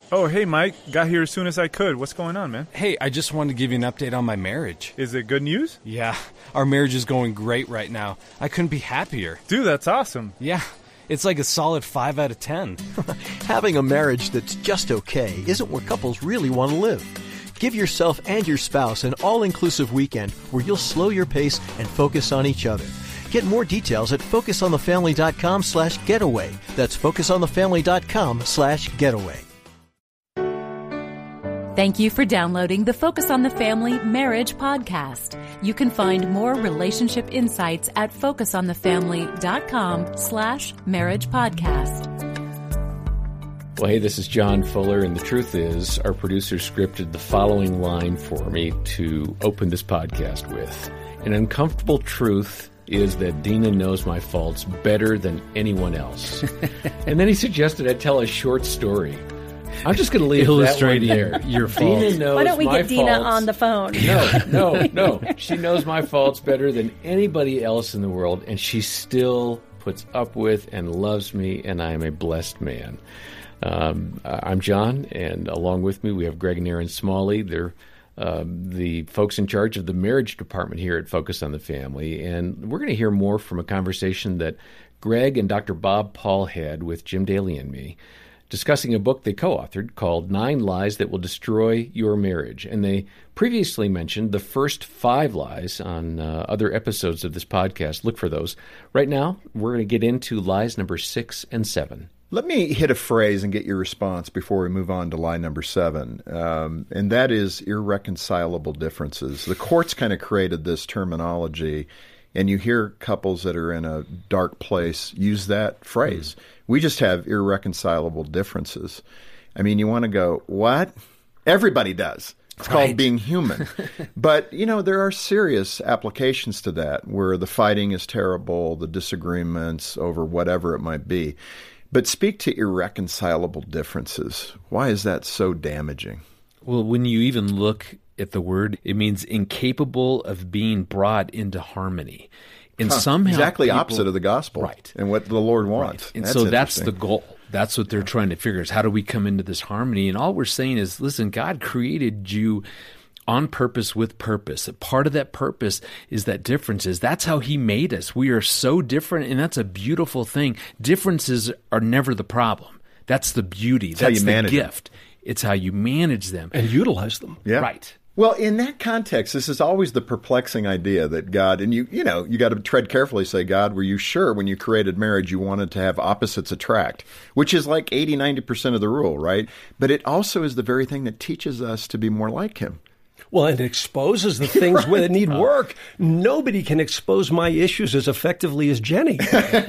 Oh, hey, Mike. Got here as soon as I could. What's going on, man? Hey, I just wanted to give you an update on my marriage. Is it good news? Yeah, our marriage is going great right now. I couldn't be happier. Dude, that's awesome. Yeah, it's like a solid 5 out of 10. Having a marriage that's just okay isn't where couples really want to live. Give yourself and your spouse an all-inclusive weekend where you'll slow your pace and focus on each other. Get more details at FocusOnTheFamily.com/getaway. That's FocusOnTheFamily.com/getaway. Thank you for downloading the Focus on the Family Marriage Podcast. You can find more relationship insights at FocusOnTheFamily.com/marriage podcast. Well, hey, this is John Fuller, and the truth is, our producer scripted the following line for me to open this podcast with. An uncomfortable truth is that Dina knows my faults better than anyone else. And then he suggested I tell a short story. I'm just going to leave illustrating that one there. Your faults. Dina knows Why don't we my get Dina faults. on the phone? No. She knows my faults better than anybody else in the world, and she still puts up with and loves me, and I am a blessed man. I'm John, and along with me we have Greg and Aaron Smalley. They're the folks in charge of the marriage department here at Focus on the Family, and we're going to hear more from a conversation that Greg and Dr. Bob Paul had with Jim Daly and me, discussing a book they co-authored called 9 Lies That Will Destroy Your Marriage. And they previously mentioned the first 5 lies on other episodes of this podcast. Look for those. Right now, we're going to get into lies number 6 and 7. Let me hit a phrase and get your response before we move on to lie number 7, and that is irreconcilable differences. The courts kind of created this terminology, and you hear couples that are in a dark place use that phrase. We just have irreconcilable differences. I mean, you want to go, what? Everybody does. It's called being human. But, there are serious applications to that where the fighting is terrible, the disagreements over whatever it might be. But speak to irreconcilable differences. Why is that so damaging? Well, when you even look at the word, it means incapable of being brought into harmony. And somehow exactly opposite of the gospel, right? And what the Lord wants. Right. And so that's the goal. That's what they're trying to figure is how do we come into this harmony? And all we're saying is, listen, God created you on purpose with purpose. A part of that purpose is that differences. That's how he made us. We are so different, and that's a beautiful thing. Differences are never the problem. That's the beauty. That's the gift. It's how you manage them. And utilize them. Yeah. Right. Well, in that context, this is always the perplexing idea that God, and you got to tread carefully, say, God, were you sure when you created marriage you wanted to have opposites attract, which is like 80-90% of the rule, right? But it also is the very thing that teaches us to be more like him. Well, it exposes the things that need work. Nobody can expose my issues as effectively as Jenny.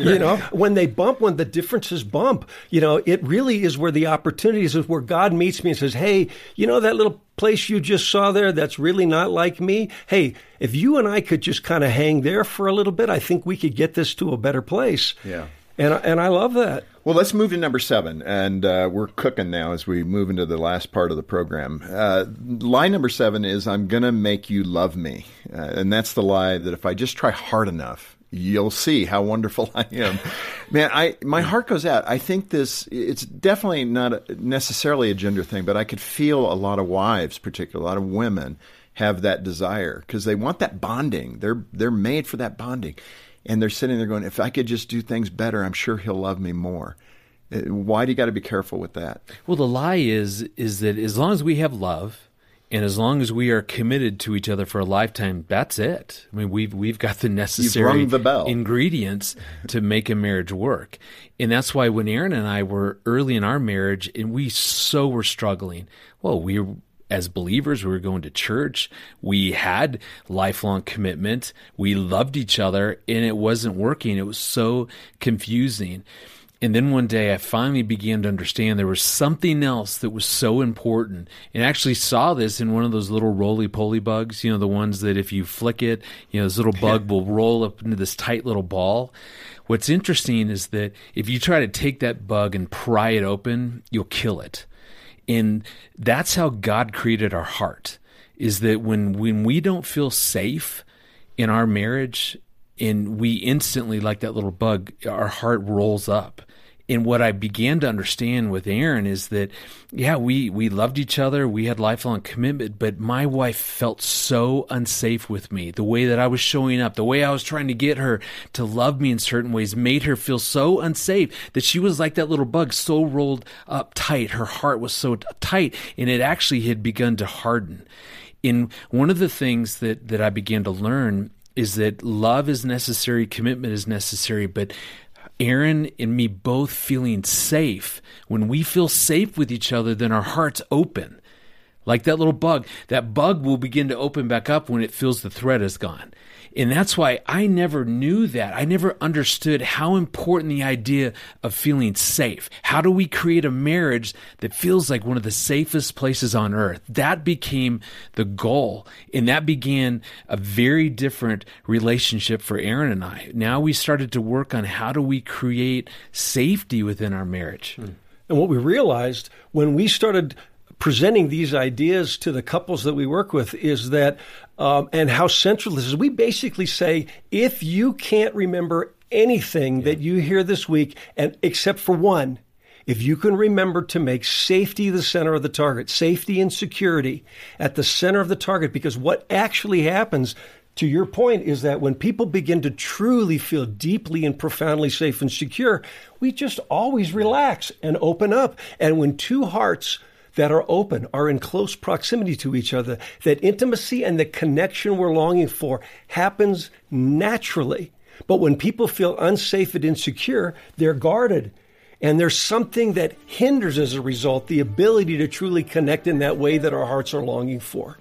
When they bump, when the differences bump, it really is where the opportunities is where God meets me and says, hey, that little place you just saw there, that's really not like me. Hey, if you and I could just kind of hang there for a little bit, I think we could get this to a better place. Yeah. And I love that. Well, let's move to number 7, and we're cooking now as we move into the last part of the program. Lie number 7 is, I'm going to make you love me. And that's the lie that if I just try hard enough, you'll see how wonderful I am. Man, my heart goes out. I think it's definitely not necessarily a gender thing, but I could feel a lot of wives, particularly a lot of women, have that desire because they want that bonding. They're made for that bonding. And they're sitting there going, if I could just do things better, I'm sure he'll love me more. Why do you got to be careful with that? Well, the lie is that as long as we have love and as long as we are committed to each other for a lifetime, that's it. I mean, we've got the necessary ingredients to make a marriage work. And that's why when Aaron and I were early in our marriage and we so were struggling, as believers, we were going to church. We had lifelong commitment. We loved each other, and it wasn't working. It was so confusing. And then one day I finally began to understand there was something else that was so important. And I actually saw this in one of those little roly-poly bugs, the ones that if you flick it, this little bug will roll up into this tight little ball. What's interesting is that if you try to take that bug and pry it open, you'll kill it. And that's how God created our heart, is that when we don't feel safe in our marriage and we instantly, like that little bug, our heart rolls up And what I began to understand with Erin is that, we loved each other. We had lifelong commitment, but my wife felt so unsafe with me. The way that I was showing up, the way I was trying to get her to love me in certain ways made her feel so unsafe that she was like that little bug, so rolled up tight. Her heart was so tight, and it actually had begun to harden. And one of the things that I began to learn is that love is necessary, commitment is necessary, but Erin and me both feeling safe. When we feel safe with each other, then our hearts open. Like that little bug. That bug will begin to open back up when it feels the thread is gone. And that's why I never knew that. I never understood how important the idea of feeling safe. How do we create a marriage that feels like one of the safest places on earth? That became the goal. And that began a very different relationship for Erin and I. Now we started to work on how do we create safety within our marriage. And what we realized when we started presenting these ideas to the couples that we work with is that, and how central this is, we basically say, if you can't remember anything that you hear this week, and except for one, if you can remember to make safety the center of the target, safety and security at the center of the target, because what actually happens, to your point, is that when people begin to truly feel deeply and profoundly safe and secure, we just always relax and open up. And when two hearts that are open, are in close proximity to each other, that intimacy and the connection we're longing for happens naturally. But when people feel unsafe and insecure, they're guarded. And there's something that hinders, as a result, the ability to truly connect in that way that our hearts are longing for.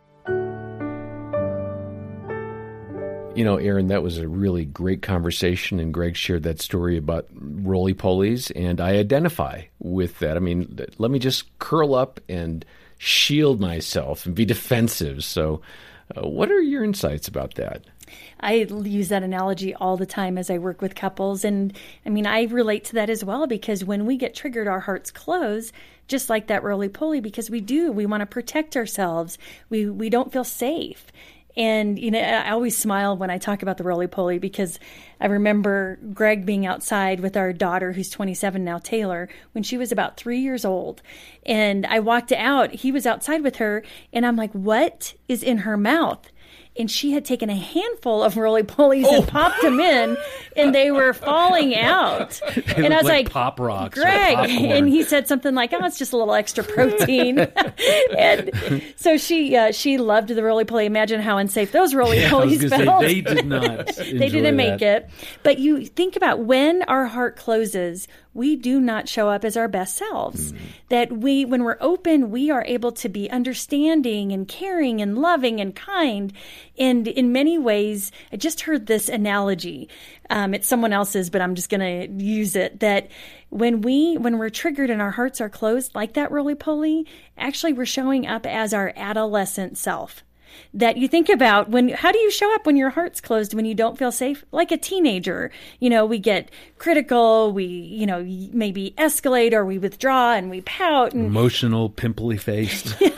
Erin, that was a really great conversation, and Greg shared that story about roly-polies, and I identify with that. I mean, let me just curl up and shield myself and be defensive. So what are your insights about that? I use that analogy all the time as I work with couples. And I mean, I relate to that as well, because when we get triggered, our hearts close, just like that roly-poly, because we want to protect ourselves. We don't feel safe. And, I always smile when I talk about the roly-poly, because I remember Greg being outside with our daughter, who's 27 now, Taylor, when she was about 3 years old. And I walked out, he was outside with her, and I'm like, what is in her mouth? And she had taken a handful of roly-polies and popped them in, and they were falling out. And I was like, Pop Rocks, Greg, and he said something like, "Oh, it's just a little extra protein." And so she loved the roly-poly. Imagine how unsafe those roly-polies felt. They did not. They didn't make it. But you think about when our heart closes, we do not show up as our best selves. That when we're open, we are able to be understanding and caring and loving and kind. And in many ways, I just heard this analogy. It's someone else's, but I'm just going to use it. That when we're triggered and our hearts are closed, like that roly-poly, actually we're showing up as our adolescent self. That you think about how do you show up when your heart's closed, when you don't feel safe? Like a teenager, we get critical, we, maybe escalate, or we withdraw and we pout. And, emotional, pimply faced. So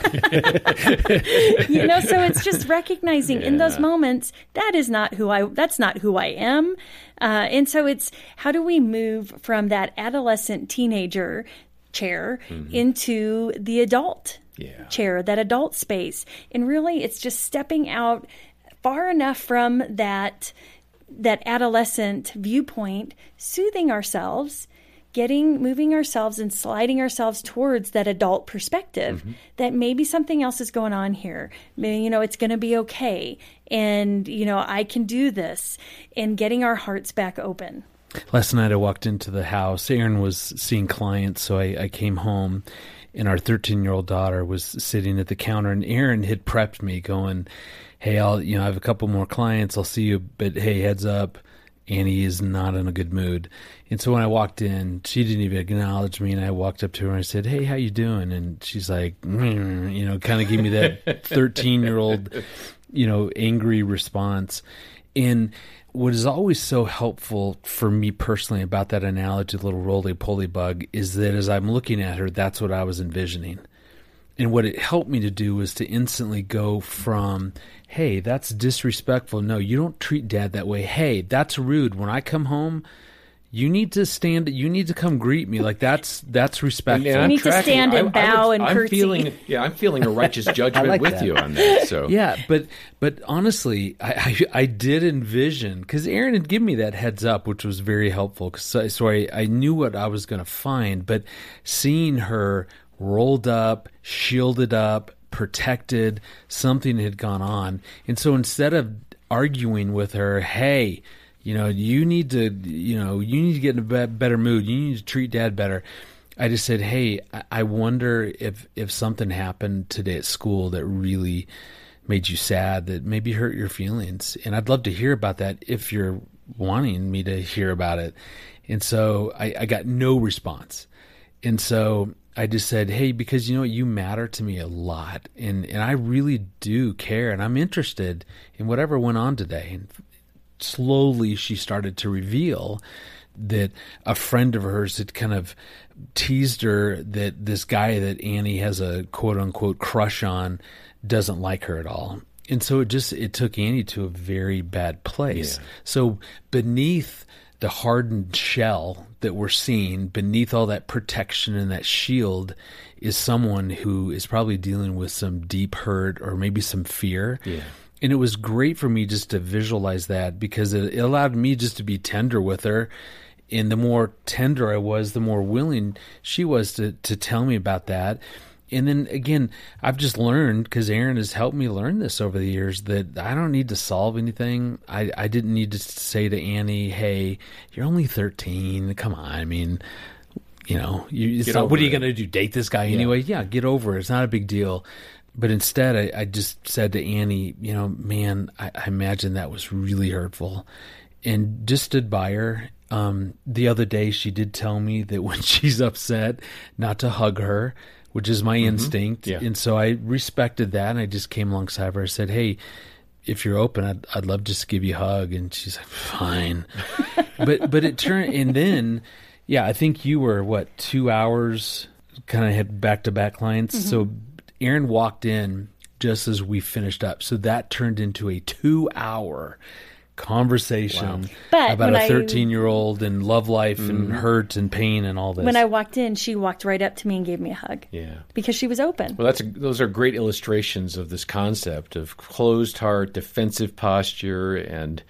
it's just recognizing in those moments, that's not who I am. And so it's, how do we move from that adolescent teenager chair into the adult chair, that adult space? And really, it's just stepping out far enough from that adolescent viewpoint, soothing ourselves, moving ourselves and sliding ourselves towards that adult perspective, that maybe something else is going on here. Maybe, it's going to be okay. And, I can do this, and getting our hearts back open. Last night I walked into the house. Erin was seeing clients, so I came home, and our 13-year-old daughter was sitting at the counter, and Erin had prepped me going, "Hey, I have a couple more clients. I'll see you, but hey, heads up, Annie is not in a good mood." And so when I walked in, she didn't even acknowledge me, and I walked up to her and I said, "Hey, how you doing?" And she's like, kind of gave me that 13-year-old, angry response. And what is always so helpful for me personally about that analogy, the little roly-poly bug, is that as I'm looking at her, that's what I was envisioning. And what it helped me to do was to instantly go from, "Hey, that's disrespectful. No, you don't treat Dad that way. Hey, that's rude. When I come home, you need to come greet me. Like that's respectful. You need to stand and bow and curtsy. I'm feeling a righteous judgment with you on that. So yeah, but honestly, I did envision, because Erin had given me that heads up, which was very helpful. So I knew what I was going to find, but seeing her rolled up, shielded up, protected, something had gone on, and so instead of arguing with her, hey, you need to get in a better mood. You need to treat Dad better. I just said, hey, I wonder if something happened today at school that really made you sad, that maybe hurt your feelings. And I'd love to hear about that if you're wanting me to hear about it. And so I got no response. And so I just said, hey, because you matter to me a lot. And I really do care. And I'm interested in whatever went on today. And slowly she started to reveal that a friend of hers had kind of teased her that this guy that Annie has a quote-unquote crush on doesn't like her at all. And so it took Annie to a very bad place. Yeah. So beneath the hardened shell that we're seeing, beneath all that protection and that shield, is someone who is probably dealing with some deep hurt or maybe some fear. Yeah. And it was great for me just to visualize that, because it allowed me just to be tender with her. And the more tender I was, the more willing she was to tell me about that. And then again, I've just learned, because Erin has helped me learn this over the years, that I don't need to solve anything. I didn't need to say to Annie, hey, you're only 13. Come on. I mean, what are you going to do? Date this guy anyway? Yeah, get over it. It's not a big deal. But instead, I just said to Annie, man, I imagine that was really hurtful, and just stood by her. The other day, she did tell me that when she's upset, not to hug her, which is my instinct. Yeah. And so I respected that, and I just came alongside of her. I said, hey, if you're open, I'd love just to give you a hug. And she's like, fine. but it turned, and then, I think you were, 2 hours, kind of had back-to-back clients. Mm-hmm. So Erin walked in just as we finished up. So that turned into a 2-hour conversation about a 13-year-old and love life and hurt and pain and all this. When I walked in, she walked right up to me and gave me a hug. Yeah. Because she was open. Well, those are great illustrations of this concept of closed heart, defensive posture, and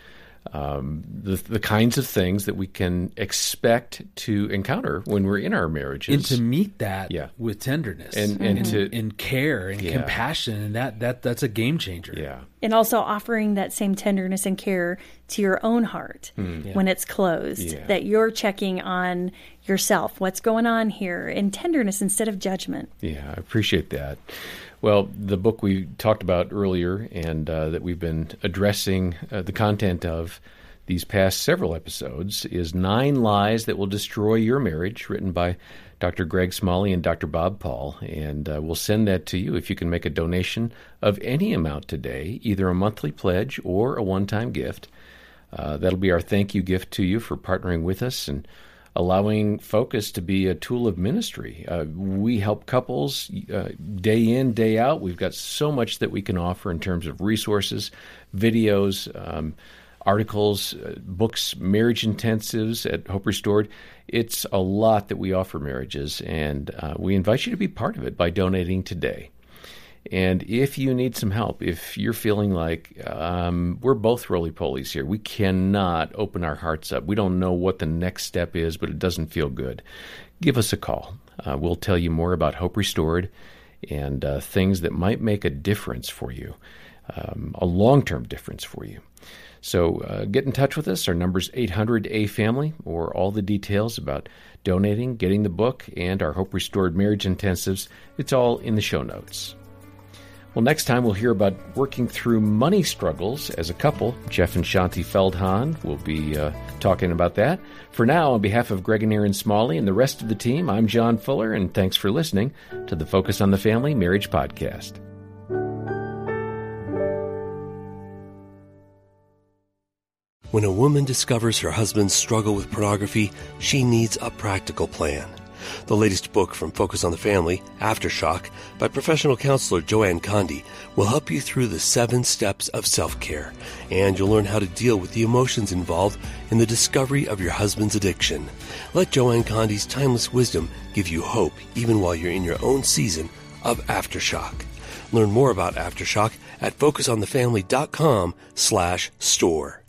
the kinds of things that we can expect to encounter when we're in our marriages, and to meet that with tenderness and care and compassion, and that's a game changer. Yeah, and also offering that same tenderness and care to your own heart when it's closed. Yeah. That you're checking on yourself, what's going on here, in tenderness instead of judgment. Yeah, I appreciate that. Well, the book we talked about earlier, and that we've been addressing the content of these past several episodes, is 9 Lies That Will Destroy Your Marriage, written by Dr. Greg Smalley and Dr. Bob Paul. And we'll send that to you if you can make a donation of any amount today, either a monthly pledge or a one-time gift. That'll be our thank you gift to you for partnering with us and allowing Focus to be a tool of ministry. We help couples day in, day out. We've got so much that we can offer in terms of resources, videos, articles, books, marriage intensives at Hope Restored. It's a lot that we offer marriages, and we invite you to be part of it by donating today. And if you need some help, if you're feeling like we're both roly-polies here, we cannot open our hearts up. We don't know what the next step is, but it doesn't feel good. Give us a call. We'll tell you more about Hope Restored and things that might make a difference for you, a long-term difference for you. So get in touch with us. Our number's 800-A-FAMILY, or all the details about donating, getting the book, and our Hope Restored Marriage Intensives. It's all in the show notes. Well, next time we'll hear about working through money struggles as a couple. Jeff and Shanti Feldhahn will be talking about that. For now, on behalf of Greg and Erin Smalley and the rest of the team, I'm John Fuller, and thanks for listening to the Focus on the Family Marriage Podcast. When a woman discovers her husband's struggle with pornography, she needs a practical plan. The latest book from Focus on the Family, Aftershock, by professional counselor Joanne Condi, will help you through the 7 steps of self-care, and you'll learn how to deal with the emotions involved in the discovery of your husband's addiction. Let Joanne Condi's timeless wisdom give you hope even while you're in your own season of Aftershock. Learn more about Aftershock at focusonthefamily.com/store.